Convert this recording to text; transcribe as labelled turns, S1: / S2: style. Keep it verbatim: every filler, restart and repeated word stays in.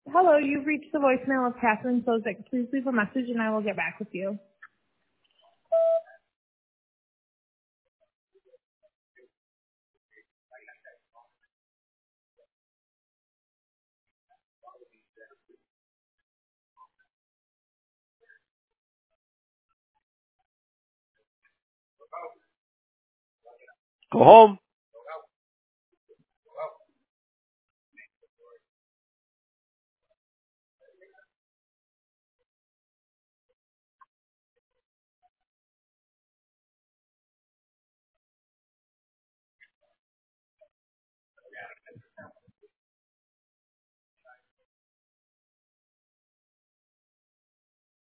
S1: Hello, you've reached the voicemail of Catherine Sozik. Please leave a message and I will get back with you.
S2: Go home.